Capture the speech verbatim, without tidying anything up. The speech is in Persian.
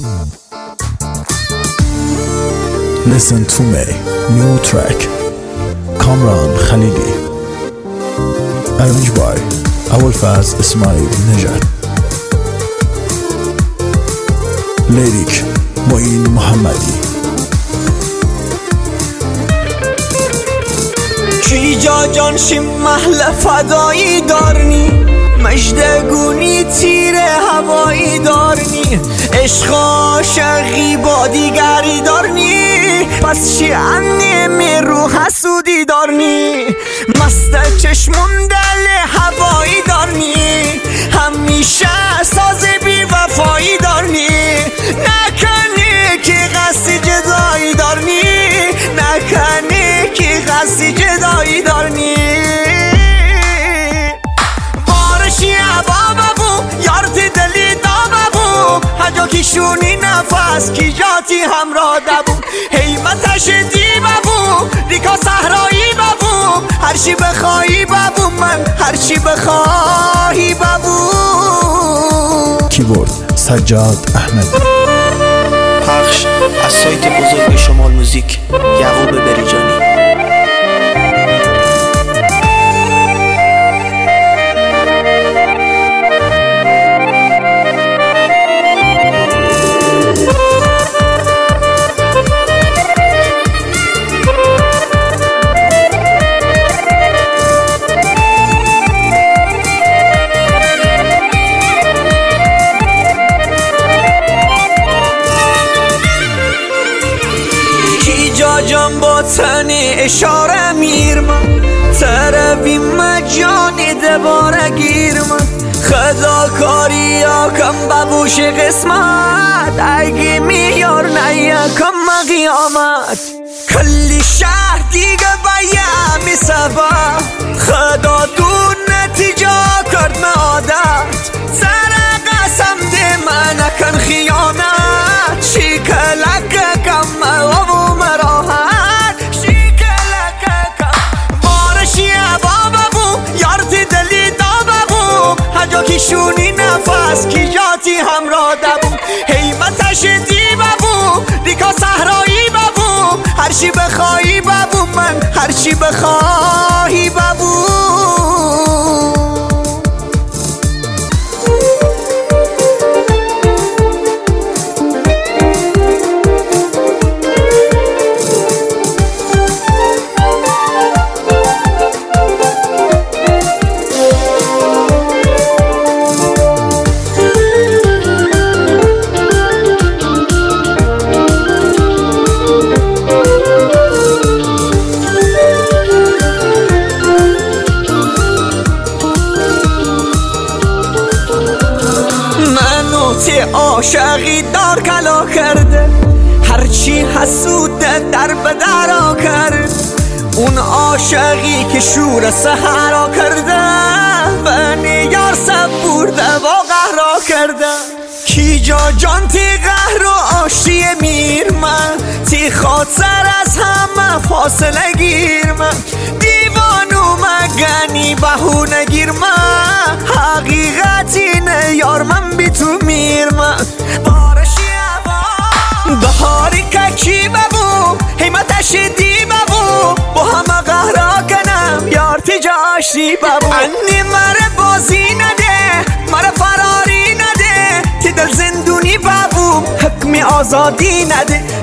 Listen to me, new track, Kamran Khalili, arranged by Abulfaz Ismail Nejat, lyric Moin Mohammadi. کی جا جان شیم محل فدایی دارنی، مجدگونی تیر هوایی دارنی، عشق عاشقی با دیگری دارنی، پس چی انمی رو حسودی دارنی، مست چشمون دل هوایی دارنی، همیشه ساز بی وفایی دارنی، نکنی که قصد جدایی دارنی، نکنی که قصد جدایی دارنی. بارشی عبا ببو یارت دلی دا ببو، هجا کشونی نفس کی جاتی همراه دبو، حیمتش دی ببو ریکا صحرایی ببو، هرچی بخوایی ببو من هرچی بخواهی ببو. کیبورد سجاد احمد. پخش از سایت بزرگ شمال موزیک، یعقوب بریجانی. جان با تنی اشاره میرم طرفی مجانی دباره گیرم، خدا کاری ها کم ببوش قسمت، اگه میار نیا کم قیامت، کلی شهر دیگه باید می سبا، خدا دون نتیجه کرد من عادت، سر قسم ده من نکن خیانت، شکلک کم و مراحت، شکلک کم بارشی عبا ببو یارت دلی دا ببو، هجا کشونی نفس کی جاتی همراه دبو، حیمتش دی ببو ریکا صحرایی ببو، هرچی بخوایی ببو من هرچی بخواهی ببو. عاشقی دار کلا کرده، هرچی حسوده در به درا کرد، اون عاشقی که شور سحرا کرده، بنی یار سبورده و قهرا کرده، کی جا جان تی قهر و آشتی میر من، تی خاطر از همه فاصله گیر من، دیوانو مگنی بهونه گیر من، حقیقتی نه یار من بی تو میر من، بارشی عبا بهاری که کی ببو، حیمتش دی ببو، با همه قهرا کنم یار تی جاشتی ببو، انی مره بازی نده مره فراری نده، تی دل زندونی ببو حکم آزادی نده،